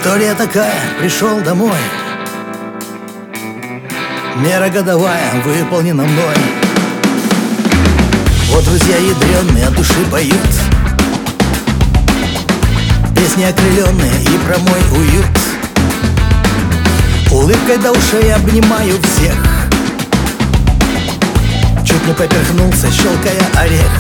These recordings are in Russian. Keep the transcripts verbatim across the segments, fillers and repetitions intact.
История такая, пришел домой. Мера годовая выполнена мной. Вот друзья ядрёные от души поют песни окрыленные и про мой уют. Улыбкой до ушей обнимаю всех. Чуть не поперхнулся, щелкая орех.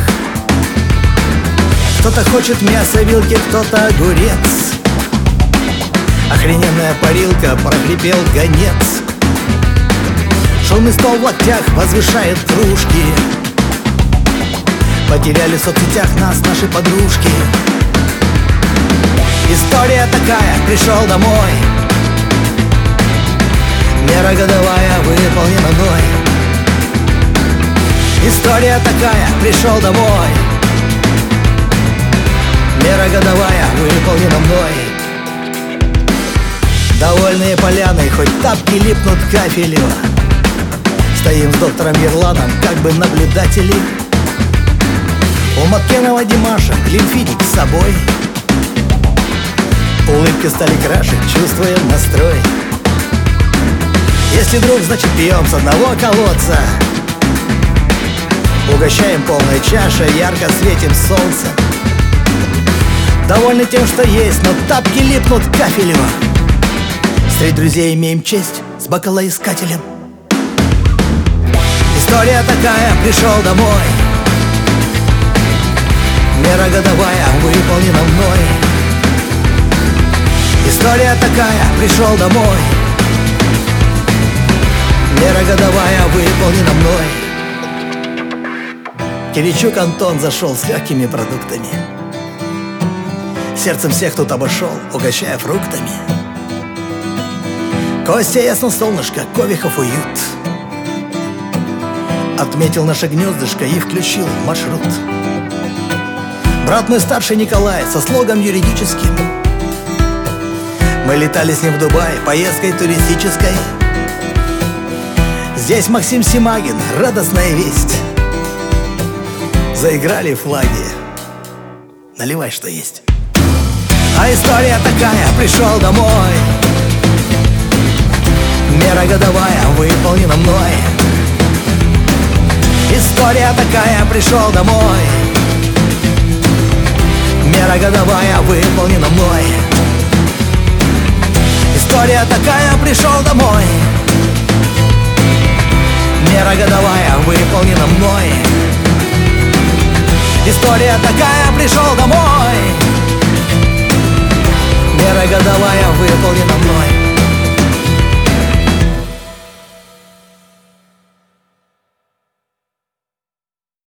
Кто-то хочет мясо вилки, кто-то огурец. Охрененная парилка, прохрипел гонец. Шумный стол в локтях возвышает кружки. Потеряли в соцсетях нас наши подружки. История такая, пришел домой. Мера годовая выполнена мной. История такая, пришел домой. Мера годовая выполнена мной. Довольные поляны, хоть тапки липнут к кафелю. Стоим с доктором Ерланом, как бы наблюдатели. У Маккенова Димаша глинфидик с собой. Улыбки стали краше, чувствуем настрой. Если друг, значит пьем с одного колодца. Угощаем полная чаша, ярко светим солнце. Довольны тем, что есть, но тапки липнут к кафелю. Среди друзей имеем честь с бокалоискателем. История такая, пришел домой. Мера годовая выполнена мной. История такая, пришел домой. Мера годовая выполнена мной. Киричук Антон зашел с легкими продуктами. Сердцем всех тут обошел, угощая фруктами. Костя ясно солнышко, Ковихов уют. Отметил наше гнездышко и включил маршрут. Брат мой старший Николай со слогом юридическим. Мы летали с ним в Дубай поездкой туристической. Здесь Максим Симагин, радостная весть. Заиграли флаги. Наливай, что есть. А история такая, пришел домой. Мера годовая выполнена мной. История такая, пришел домой. Мера годовая выполнена мной. История такая, пришел домой. Мера годовая выполнена мной. История такая, пришел домой. Мера годовая выполнена мной.